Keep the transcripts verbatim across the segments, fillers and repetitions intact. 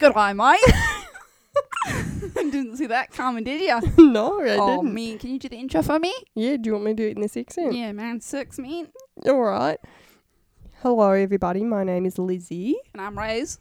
Good eye, mate. Didn't see that coming, did ya? No, I oh, didn't. man, can you do the intro for me? Yeah, do you want me to do it in this accent? Yeah, man, six, man. All right. Hello, everybody. My name is Lizzie. And I'm Rose.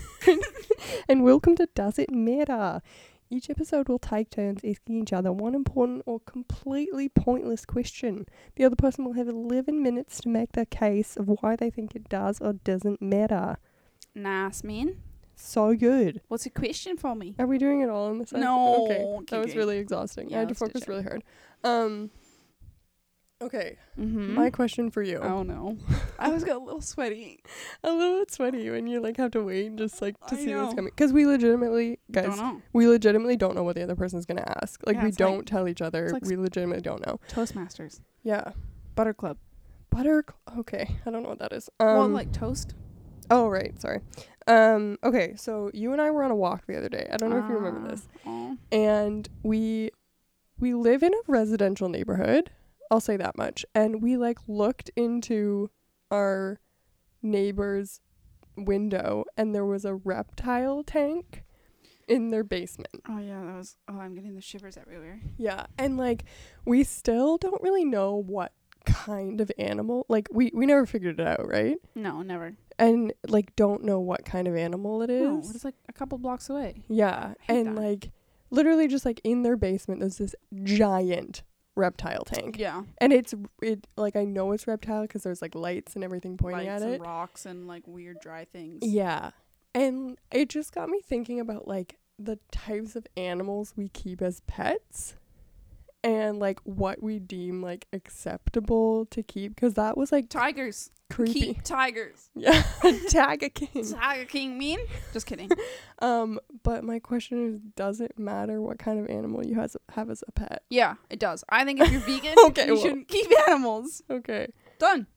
And welcome to Does It Matter? Each episode will take turns asking each other one important or completely pointless question. The other person will have eleven minutes to make their case of why they think it does or doesn't matter. Nice, man. So good. What's your question for me? Are we doing it all in the same? No. Okay. Okay, That was okay. really exhausting. Yeah, I had to let's do focus it. really hard. Um. Okay. Mm-hmm. My question for you. Oh, no. I was got a little sweaty. A little bit sweaty when you like have to wait just like to I see what's know. coming. Because we legitimately, Don't guys, know. we legitimately don't know what the other person's gonna ask. Like Yeah, we it's like- don't tell each other. it's like We legitimately don't know. Toastmasters. Yeah. Butter Club. Butter. cl- Okay, I don't know what that is. Um. well, like toast. Oh right, sorry. Um. Okay, so you and I were on a walk the other day. I don't know if you remember Ah, this. aw. And we we live in a residential neighborhood. I'll say that much. And we like looked into our neighbor's window and there was a reptile tank in their basement. Oh, yeah, that was... Oh, I'm getting the shivers everywhere. Yeah. And like we still don't really know what kind of animal, like we we never figured it out, right? No, never. And like don't know what kind of animal it is. No, it's like a couple blocks away. Yeah. hate And that. like literally just like in their basement there's this giant reptile tank. Yeah. And it's it like I know it's reptile because there's like lights and everything pointing Lights at and it. rocks and like weird dry things. Yeah. And it just got me thinking about like the types of animals we keep as pets and like what we deem like acceptable to keep, because that was like Tigers. creepy. Keep tigers. Yeah. Tag a king. Tiger King mean? Just kidding. Um but my question is, does it matter what kind of animal you has have as a pet? Yeah, it does. I think if you're vegan, Okay, you well. shouldn't keep animals. Okay. Done.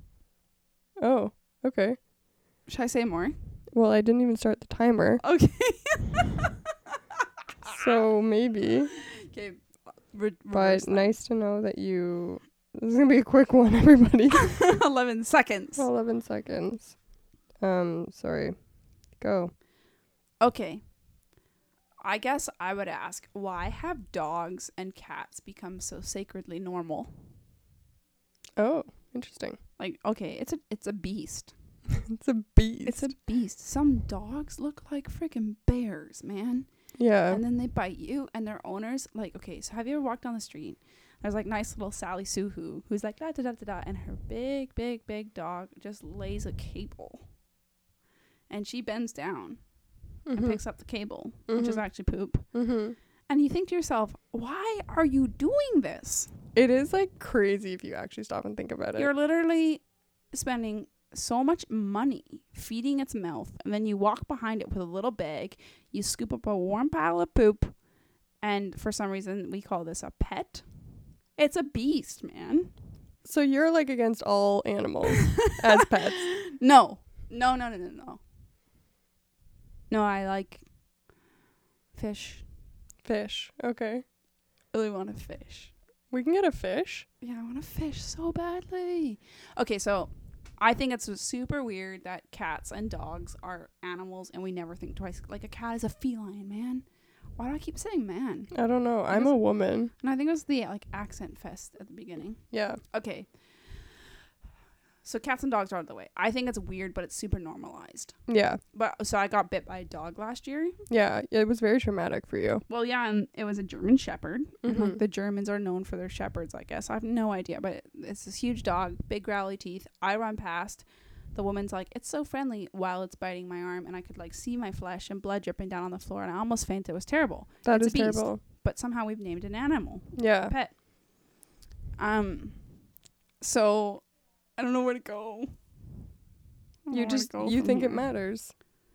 Oh, okay. Should I say more? Well, I didn't even start the timer. Okay. So maybe. Okay. Re- But nice to know that you. This is gonna be a quick one, everybody. eleven seconds. Eleven seconds. Um, sorry. Go. Okay. I guess I would ask, why have dogs and cats become so sacredly normal? Oh, interesting. Like, okay, it's a it's a beast. It's a beast. It's a beast. Some dogs look like freaking bears, man. yeah. And then they bite you, and their owners, like, okay, so have you ever walked down the street? There's like nice little Sally Sue who, who's like da da da da da, and her big, big, big dog just lays a cable, and she bends down and Mhm. picks up the cable, which is Mhm. actually poop. Mhm. And you think to yourself, why are you doing this? It is like crazy if you actually stop and think about it. You're literally spending so much money feeding its mouth, and then you walk behind it with a little bag, you scoop up a warm pile of poop, and for some reason we call this a pet. It's a beast, man. So you're like against all animals as pets. No. No, no, no, no, no. No, I like fish. Fish. Okay. Really want a fish. We can get a fish. Yeah, I want a fish so badly. Okay, so I think it's super weird that cats and dogs are animals and we never think twice. Like, a cat is a feline, man. Why do I keep saying man? I don't know. I'm Because- a woman. And I think it was the, like, accent fest at the beginning. Yeah. Okay. So cats and dogs are out of the way. I think it's weird, but it's super normalized. Yeah. But so I got bit by a dog last year. Yeah. It was very traumatic for you. Well, yeah, and it was a German Shepherd. And, Mhm. like, the Germans are known for their shepherds, I guess. I have no idea, but it, it's this huge dog, big growly teeth. I run past. The woman's like, it's so friendly, while it's biting my arm, and I could like see my flesh and blood dripping down on the floor, and I almost fainted. It was terrible. That It's a is beast. terrible. But somehow we've named an animal, Yeah. a pet. Um, so I don't know where to go. I don't know You where to just go you from think it here. matters.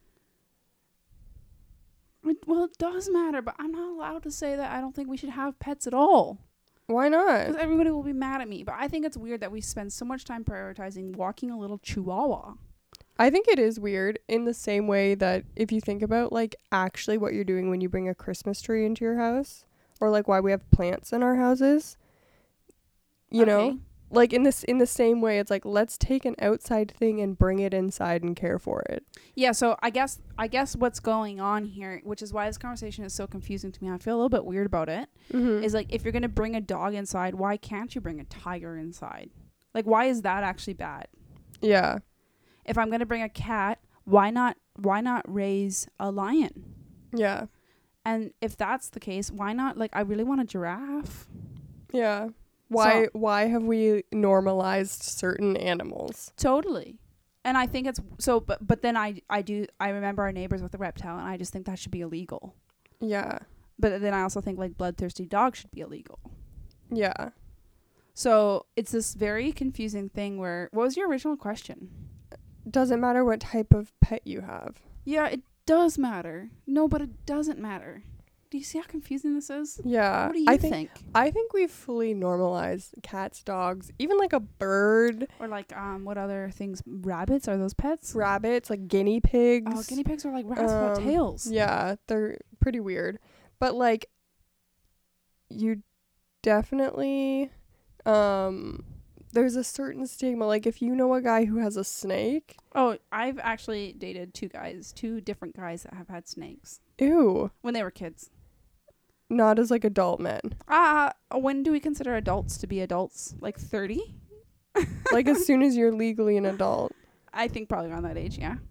It, well, it does matter, but I'm not allowed to say that I don't think we should have pets at all. Why Because not? everybody will be mad at me. But I think it's weird that we spend so much time prioritizing walking a little chihuahua. I think it is weird in the same way that if you think about like actually what you're doing when you bring a Christmas tree into your house, or like why we have plants in our houses, you know, Okay. like in this in the same way, it's like, let's take an outside thing and bring it inside and care for it. Yeah, so I guess I guess what's going on here, which is why this conversation is so confusing to me, I feel a little bit weird about it, Mm-hmm. is like, if you're going to bring a dog inside, why can't you bring a tiger inside? Like, why is that actually bad? Yeah. If I'm going to bring a cat, why not why not raise a lion? Yeah. And if that's the case, why not, like, I really want a giraffe. Yeah. Why So- why have we normalized certain animals? Totally. And I think it's so, but but then I I do I remember our neighbors with the reptile, and I just think that should be illegal. Yeah. But then I also think like bloodthirsty dogs should be illegal. Yeah. So it's this very confusing thing where, what was your original question? Doesn't matter what type of pet you have. Yeah, it does matter. No, but it doesn't matter. Do you see how confusing this is? Yeah. What do you I think? think I think we've fully normalized cats, dogs, even like a bird, Or like um, what other things? Rabbits, are those pets? rabbits, like guinea pigs. Oh, guinea pigs are like rats without Um, tails. Yeah, they're pretty weird. But like you definitely um there's a certain stigma, like if you know a guy who has a snake, Oh, I've actually dated two guys, two different guys that have had snakes ew, when they were kids. not as like adult men. Uh, when do we consider adults to be adults? Like thirty? Like as soon as you're legally an adult. I think probably around that age, yeah.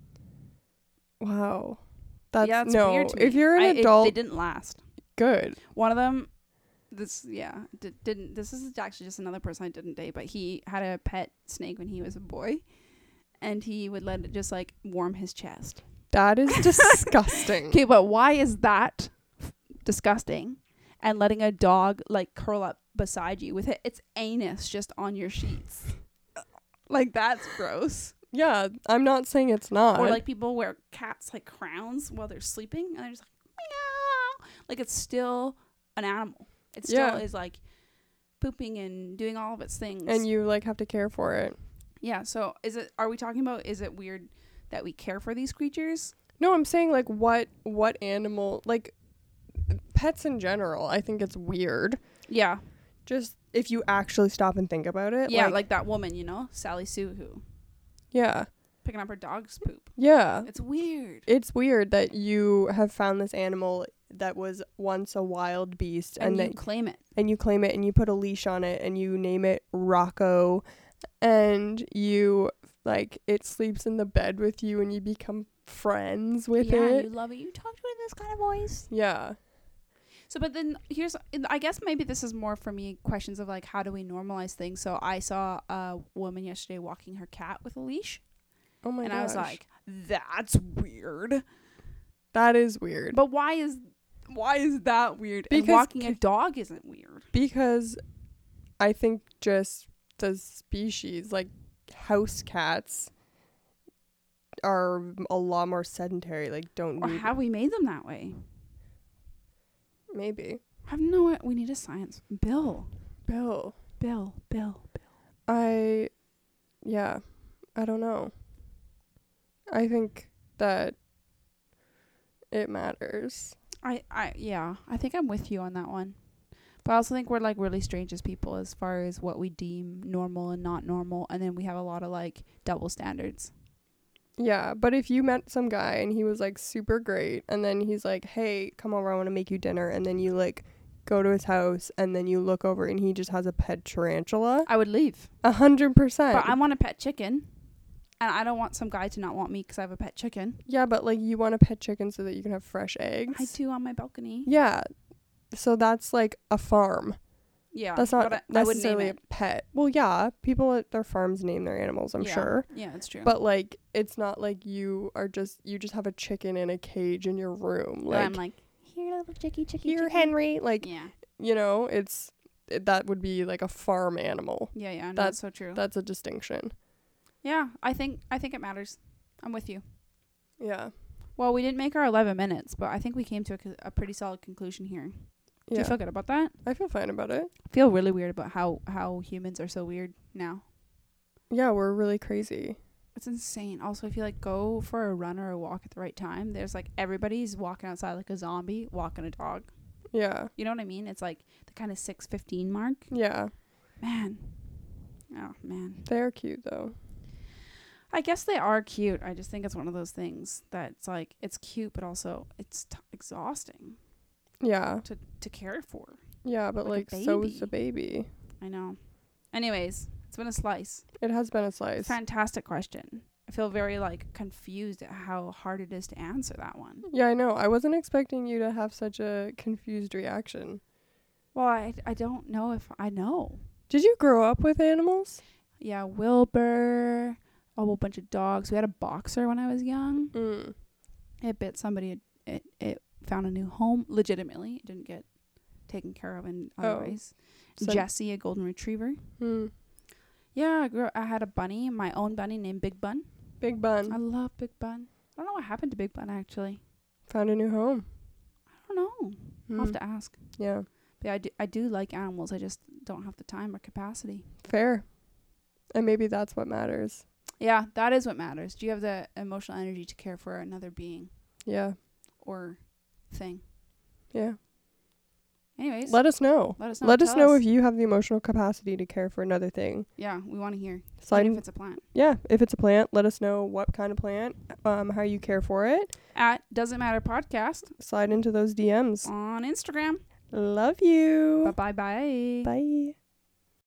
Wow. That's yeah, it's no. weird to If me. you're an I- it- adult, they didn't last. good. One of them, this yeah, did, didn't. This is actually just another person I didn't date, but he had a pet snake when he was a boy, and he would let it just like warm his chest. That is disgusting. Okay, but why is that disgusting? And letting a dog like curl up beside you with it, its anus just on your sheets, like that's gross. Yeah, I'm not saying it's not. Or like people wear cats like crowns while they're sleeping, and they're just like meow. Like it's still an animal. It still Yeah. is like pooping and doing all of its things. and you like have to care for it. yeah. So is it? Are we talking about? Is it weird that we care for these creatures? No, I'm saying like what what animal, like pets in general, I think it's weird. Yeah. Just if you actually stop and think about it. Yeah. Like, Like that woman, you know, Sally Sue, who yeah. picking up her dog's poop. Yeah. It's weird. It's weird that you have found this animal that was once a wild beast And, and, you that claim it. and you claim it and you put a leash on it and you name it Rocco and you like it sleeps in the bed with you and you become friends with yeah, it. you love it. You talk to it in this kind of voice. Yeah. So, but then here's, I guess maybe this is more for me questions of like, how do we normalize things? So I saw a woman yesterday walking her cat with a leash. Oh my and gosh. I was like, that's weird. that is weird. But why is, why is that weird? Because and walking ca- a dog isn't weird. Because I think just the species, like house cats, are a lot more sedentary. Like, don't Or need. have we made them that way? Maybe. I have no, we need a science. Bill. Bill. Bill. Bill. Bill. I. Yeah. I don't know. I think that it matters. I, I, yeah, I think I'm with you on that one. But I also think we're like really strange as people as far as what we deem normal and not normal. And then we have a lot of like double standards. Yeah, but if you met some guy and he was like super great and then he's like, hey, come over, I want to make you dinner. And then you like go to his house and then you look over and he just has a pet tarantula. I would leave. A hundred percent. But I want a pet chicken. And I don't want some guy to not want me because I have a pet chicken. Yeah, but like you want a pet chicken so that you can have fresh eggs. I do on my balcony. Yeah. So that's like a farm. Yeah. That's not but I, I wouldn't name necessarily a it. pet. Well, yeah, people at their farms name their animals, I'm Yeah. sure. Yeah, that's true. But like it's not like you are just you just have a chicken in a cage in your room. And Like I'm like, here, little chicky, chicky, here, chicky. Henry. Like, Yeah. you know, it's it, that would be like a farm animal. Yeah, yeah. No, That's- that's so true. That's a distinction. Yeah, I think I think it matters. I'm with you. Yeah. Well, we didn't make our eleven minutes, but I think we came to a, co- a pretty solid conclusion here. Do Yeah. you feel good about that? I feel fine about it. I feel really weird about how, how humans are so weird now. Yeah, we're really crazy. It's insane. Also, if you like go for a run or a walk at the right time, there's like everybody's walking outside like a zombie, walking a dog. Yeah. You know what I mean? It's like the kind of six fifteen mark. Yeah. Man, Oh, man. They're cute, though. I guess they are cute. I just think it's one of those things that's like, it's cute, but also it's t- exhausting Yeah. to, to care for. Yeah, but, Like like, a so is baby. the baby. I know. Anyways, it's been a slice. It has been a slice. Fantastic question. I feel very, like, confused at how hard it is to answer that one. Yeah, I know. I wasn't expecting you to have such a confused reaction. Well, I, I don't know if I know. Did you grow up with animals? Yeah, Wilbur, a whole bunch of dogs. We had a boxer when I was young. Mm. It bit somebody. It, it, it found a new home legitimately. It didn't get taken care of in other Oh. ways. So- Jessie, a golden retriever. Hmm. Yeah, I, grew, I had a bunny, my own bunny named Big Bun. Big Bun. I love Big Bun. I don't know what happened to Big Bun, actually. Found a new home. I don't know. Hmm. I'll have to ask. Yeah. But yeah, I do, I do like animals. I just don't have the time or capacity. Fair. And maybe that's what matters. Yeah, that is what matters. Do you have the emotional energy to care for another being Yeah. or thing? Yeah. Anyways, Let us know. let us know. Let us Tell know if you have the emotional capacity to care for another thing. Yeah, we want to hear. Slide Even in, if it's a plant. yeah, if it's a plant, let us know what kind of plant, um, how you care for it. At Doesn't Matter Podcast Slide into those D Ms. on Instagram. Love you. Bye bye bye. Bye.